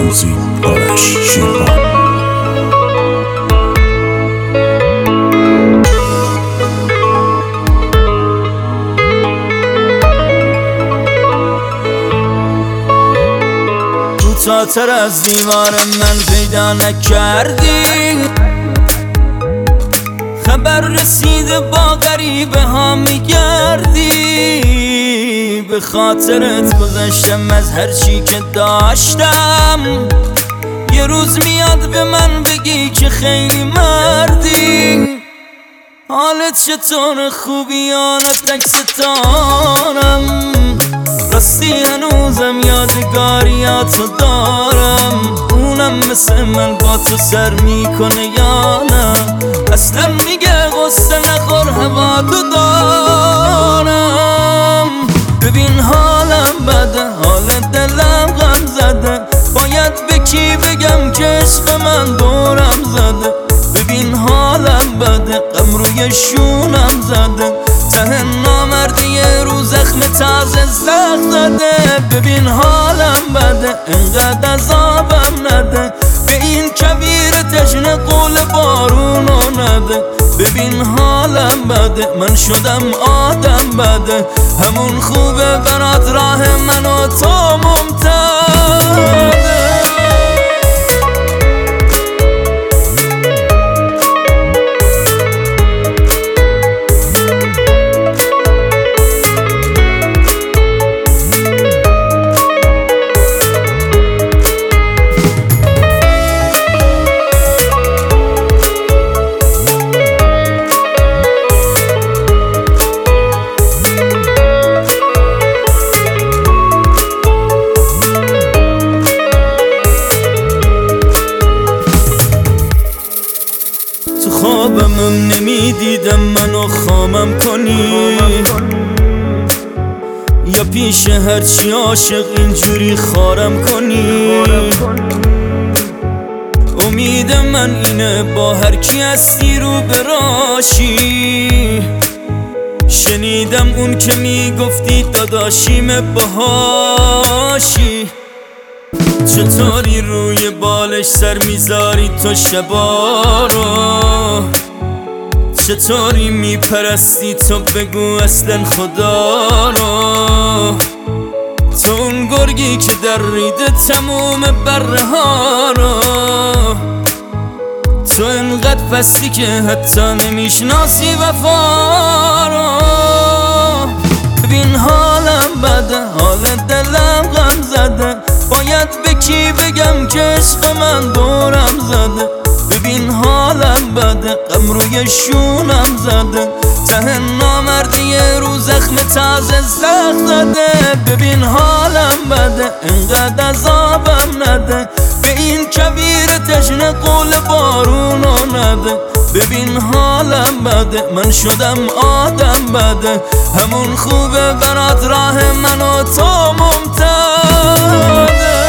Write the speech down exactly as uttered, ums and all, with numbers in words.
موزیک آرش شیروان. کوتاه‌تر از دیوار من پیدا نکردی، خبر رسیده با غریبه ها میگردی. به خاطرت گذشتم از هر چی که داشتم، یه روز میاد به من بگی که خیلی مردی. حالت چطور؟ خوبی آن تک ستارم، راستی هنوزم یادگاریاتو دارم. اونم مثل من با تو سر میکنه یا نه؟ اصلا میگه غصه نخور هوا تو دارم. ببین حالم بده، حال دلم غم زده، باید به کی بگم که عشق من دورم زده. ببین حالم بده، غم روی شونم زده، ته نامردی یه رو زخم تازه زخم زده. ببین حالم بده، انقدر عذابم نده، به این کویر تشنه قول بارونو نده. ببین حالم بده، من شدم آدم بده، همون خوبه برات راه من و تو ممتده. خوابمم نمیدیدم منو خامم کنی، یا پیش هرچی عاشق اینجوری خارم کنی. امید من اینه با هر کی هستی رو براشی. شنیدم اون که میگفتی داداشیم باهاشی. چطوری روی بالش سر میذاری تو شبا رو؟ چطوری میپرستی تو؟ بگو اصلا خدا رو. تو اون گرگی که در ریده تموم بره ها رو. تو انقدر پستی که حتی نمیشناسی وفا رو. ببین حالم بده، حال دلم غم زده، باید به کی بگم که عشق من دورم زده. ببین حالم بده، غم روی شونم زده، ته نامردی یه رو زخم تازه زخم زده. ببین حالم بده، انقدر عذابم نده، به این کویر تشنه قول بارونو نده. ببین حالم بده، من شدم آدم بده، همون خوبه برات راه من و تو ممتده.